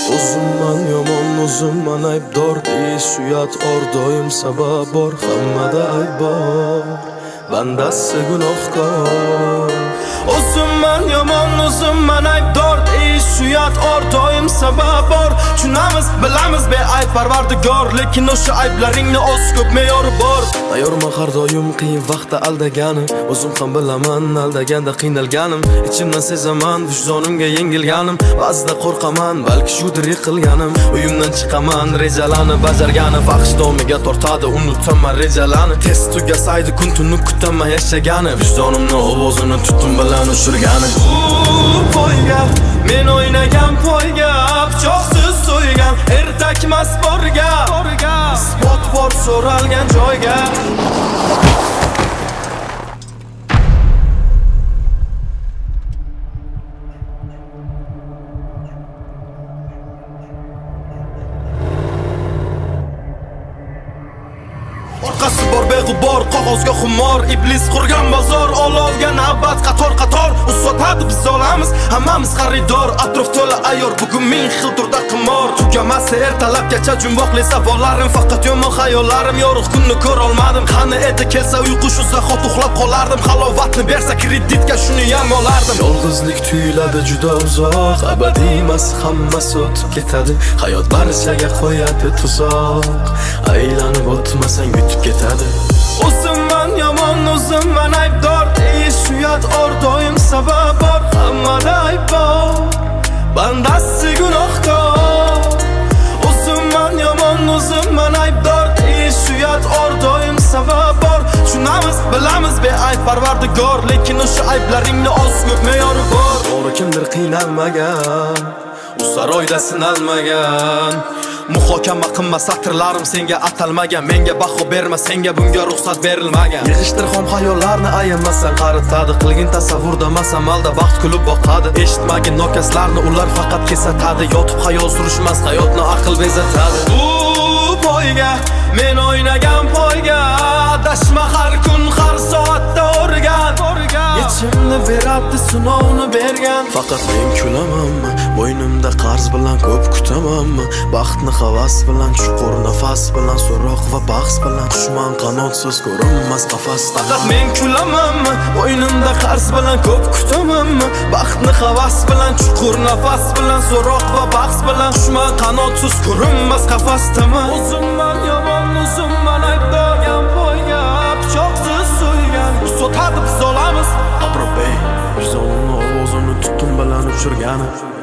O'zimman yomon, o'zimman aybdor deyish uyat or doim sabab bor. Hammada ayb bor, bandasi gunohkor. O'zimman yomon, o'zimman aybdor deyish uyat or doim sabab bor. Tushunamiz, bilamiz beayb Parvardigor, lekin o'sha ayblaringni o'z ko'p me'yori bor. Tayyorman har doim qiyin vaqtda aldagani, o'zim ham bilaman aldaganda qiynalganim. Ichimdan sezaman vijdonimga yengilganim, ba'zida qo'rqaman balki shudir yiqilganim. Uyimdan chiqaman rejalarni bajarganim, faxsh domiga tortadi unutaman rejalarni. Tez tugasaydi kun tuni kutaman yashagani, vijdonimni ovozini tutum bilan ushirgani. Poyga men o'ynagan poyga, pichoqsiz so'ygan ertakmas borga, isbot bor so'ralgan joyga. Orqasi bor beg'ubor, qog'ozga xumor, iblis qurgan bozor, olovga navbat qator-qator. Usotadi biz olamiz, hammamiz xaridor, atrof to'la ayyor, bugun ming xil turda qimor. Tugamas ertalabgacha jumboqli savollarim, faqat yomon xayollarim, yorug' kunni ko'ra olmadim. Qani edi kelsa uyqu, shu zahot uxlab qolardim. Halovatni bersa kreditga shuni ham olardim. Yolg'izlik tuyuladi juda uzoq, abadiy emas, hammasi o'tib ketadi. Hayot barchaga qo'yadi tuzoq, aylanib o'tmasang yutib ketadi. O'zimman yomon, o'zimman aybdor deyish uyat or doim sabab bor. Hammada ayb bor, bandasi gunohkor. O'zimman yomon, o'zimman aybdor deyish uyat or doim sabab bor. Tushunamiz, bilamiz beayb Parvardigor, lekin o'sha ayblaringni o'z ko'p me'yori bor. To'g'ri kimdir qiynalmagan, u saroyda sinalmagan. Muhokama qilma satrlarim senga atalmagan, menga baho berma, senga bunga ruxsat berilmagan. Yig'ishtir xom xayollarni ayamasan, qaritadi qilgin tasavvurda masamalda baxt kulib boqadi. Eshitmagin nokaslarni, ular faqat kesatadi. Yotib xayol surishmas, hayotni aql bezatadi. Poyga men o'ynagan poyga, adashma har kun har soatda o'rgan. Yechimni beradi sinovni bergan. Faqat men kulamanmi, bo'ynimda qarz bilan ko'p kutamanmi? Baxtni havas bilan, chuqur nafas bilan, so'roq va bahs bilan, dushman qanotsiz ko'rinmas qafas. Faqat men kulamanmi, bo'ynimda qarz bilan ko'p kutamanmi? Baxtni havas bilan, chuqur nafas bilan, so'roq va bahs bilan, dushman qanotsiz ko'rinmas qafasdaman. O'zimman yomon, o'zimman aybdor, poyga pichoqsiz so'ygan. Usotadi biz olamiz, atrof vijdonimni ovozini tutum bilan ushirgani.